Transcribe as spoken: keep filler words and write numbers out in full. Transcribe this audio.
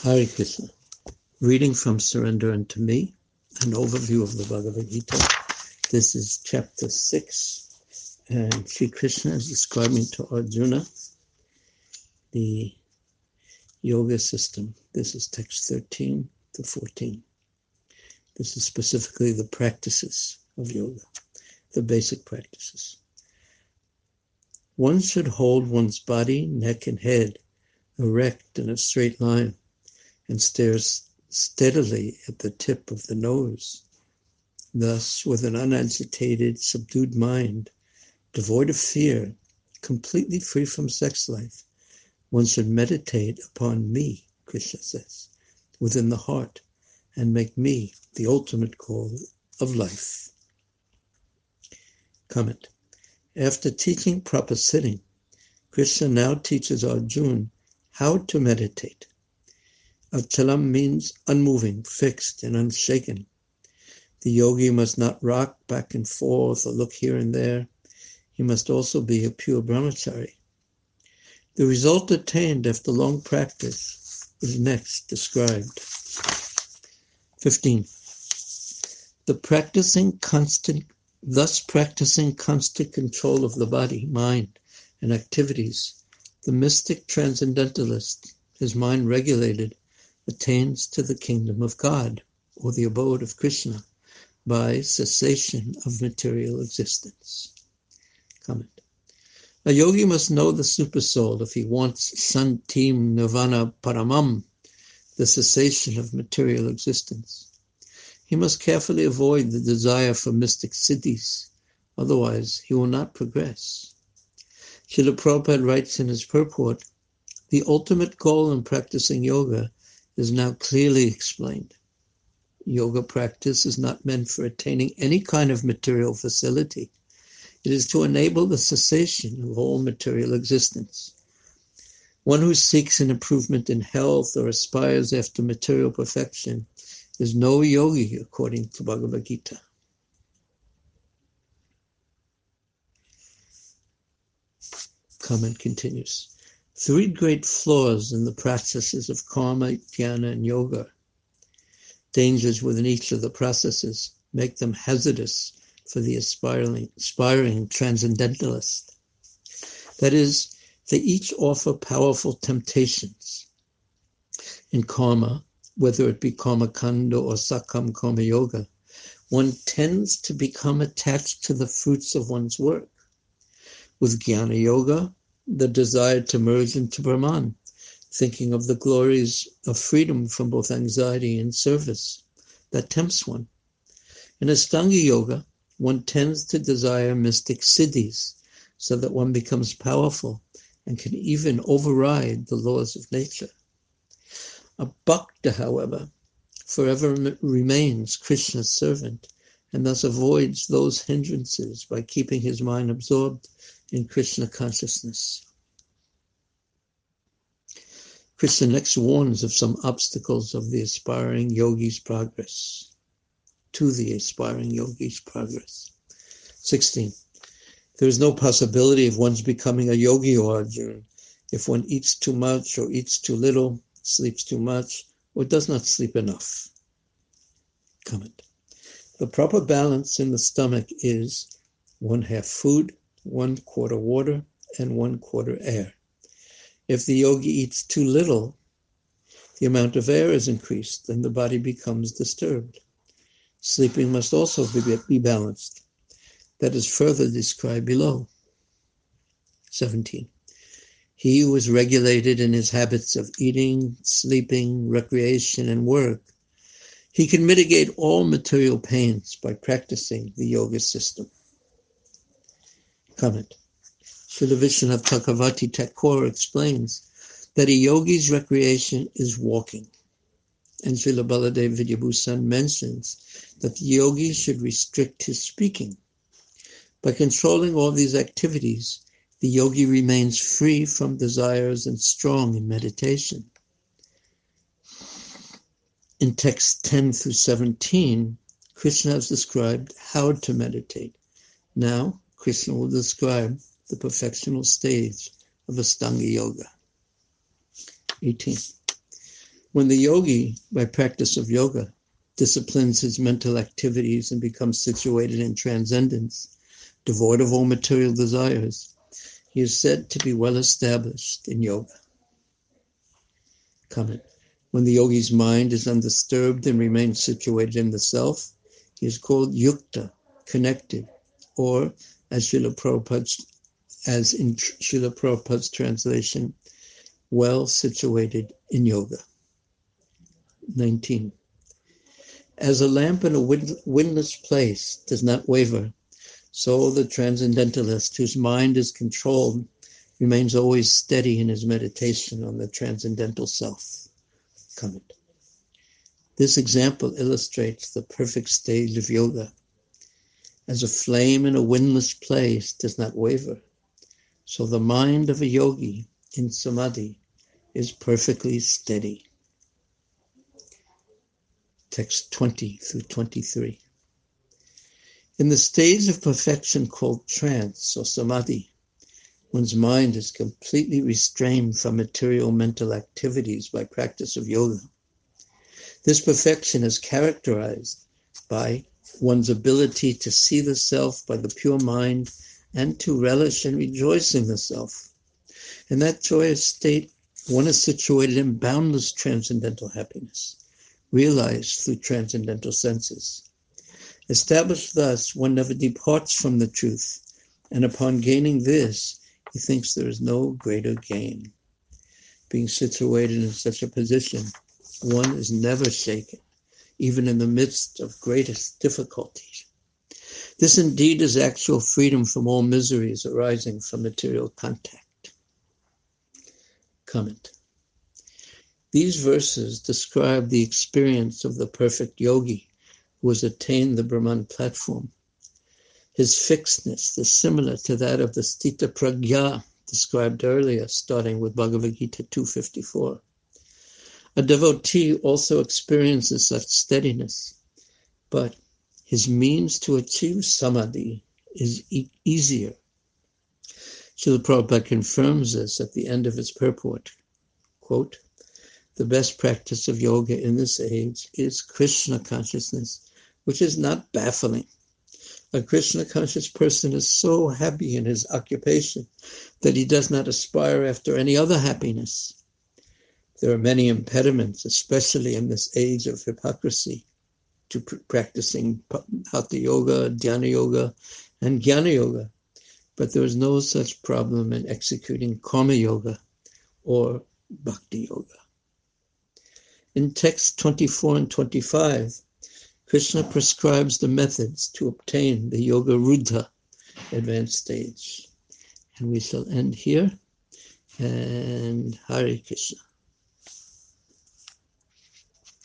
Hare Krishna. Reading from Surrender Unto Me, an overview of the Bhagavad Gita. This is chapter six, and Sri Krishna is describing to Arjuna the yoga system. This is text thirteen to fourteen. This is specifically the practices of yoga, the basic practices. One should hold one's body, neck, and head erect in a straight line and stares steadily at the tip of the nose. Thus, with an unagitated, subdued mind, devoid of fear, completely free from sex life, one should meditate upon me, Krishna says, within the heart, and make me the ultimate goal of life. Comment. After teaching proper sitting, Krishna now teaches Arjuna how to meditate. Achalam means unmoving, fixed, and unshaken. The yogi must not rock back and forth or look here and there. He must also be a pure brahmachari. The result attained after long practice is next described. fifteen. The practicing constant, thus practicing constant control of the body, mind, and activities, the mystic transcendentalist, his mind regulated, attains to the kingdom of God, or the abode of Krishna, by cessation of material existence. Comment. A yogi must know the supersoul if he wants Santim Nirvana Paramam, the cessation of material existence. He must carefully avoid the desire for mystic siddhis, otherwise he will not progress. Srila Prabhupada writes in his purport, the ultimate goal in practicing yoga is now clearly explained. Yoga practice is not meant for attaining any kind of material facility. It is to enable the cessation of all material existence. One who seeks an improvement in health or aspires after material perfection is no yogi, according to Bhagavad Gita. Comment continues. Three great flaws in the practices of karma, jnana, and yoga, dangers within each of the processes, make them hazardous for the aspiring, aspiring transcendentalist. That is, they each offer powerful temptations. In karma, whether it be karma kanda or sakam karma yoga, one tends to become attached to the fruits of one's work. With jnana yoga, the desire to merge into Brahman, thinking of the glories of freedom from both anxiety and service, that tempts one. In Ashtanga yoga, one tends to desire mystic siddhis, so that one becomes powerful and can even override the laws of nature. A bhakta, however, forever remains Krishna's servant, and thus avoids those hindrances by keeping his mind absorbed in Krishna consciousness. Krishna next warns of some obstacles of the aspiring yogi's progress, to the aspiring yogi's progress. sixteen. There is no possibility of one's becoming a yogi or Arjuna if one eats too much or eats too little, sleeps too much, or does not sleep enough. Comment. The proper balance in the stomach is one half food, one quarter water, and one quarter air. If the yogi eats too little, the amount of air is increased and the body becomes disturbed. Sleeping must also be, be balanced. That is further described below. seventeen. He who is regulated in his habits of eating, sleeping, recreation, and work, he can mitigate all material pains by practicing the yoga system. Comment. Srila Vishwanath Chakravarti Thakur explains that a yogi's recreation is walking. And Srila Baladev Vidyabhushan mentions that the yogi should restrict his speaking. By controlling all these activities, the yogi remains free from desires and strong in meditation. In texts ten through seventeen, Krishna has described how to meditate. Now, Krishna will describe the perfectional stage of Ashtanga yoga. eighteen. When the yogi, by practice of yoga, disciplines his mental activities and becomes situated in transcendence, devoid of all material desires, he is said to be well established in yoga. Comment. When the yogi's mind is undisturbed and remains situated in the self, he is called yukta, connected, or, as Srila Prabhupada's, as in Srila Prabhupada's translation, well situated in yoga. nineteen. As a lamp in a wind, windless place does not waver, so the transcendentalist whose mind is controlled remains always steady in his meditation on the transcendental self. Comment. This example illustrates the perfect stage of yoga. As a flame in a windless place does not waver, so the mind of a yogi in samadhi is perfectly steady. Text twenty through twenty-three. In the stage of perfection called trance or samadhi, one's mind is completely restrained from material mental activities by practice of yoga. This perfection is characterized by one's ability to see the self by the pure mind and to relish and rejoice in the self. In that joyous state, one is situated in boundless transcendental happiness, realized through transcendental senses. Established thus, one never departs from the truth, and upon gaining this, he thinks there is no greater gain. Being situated in such a position, one is never shaken, even in the midst of greatest difficulties. This indeed is actual freedom from all miseries arising from material contact. Comment. These verses describe the experience of the perfect yogi who has attained the Brahman platform. His fixedness is similar to that of the Sthita Prajna described earlier, starting with Bhagavad Gita two fifty-four. A devotee also experiences such steadiness, but his means to achieve samadhi is e- easier. Srila Prabhupada confirms this at the end of his purport. Quote, the best practice of yoga in this age is Krishna consciousness, which is not baffling. A Krishna-conscious person is so happy in his occupation that he does not aspire after any other happiness. There are many impediments, especially in this age of hypocrisy, to pr- practicing Hatha Yoga, Dhyana Yoga, and Jnana Yoga, but there is no such problem in executing Karma Yoga or Bhakti Yoga. In text twenty-four and twenty-five, Krishna prescribes the methods to obtain the Yoga Rudha advanced stage. And we shall end here. And Hare Krishna.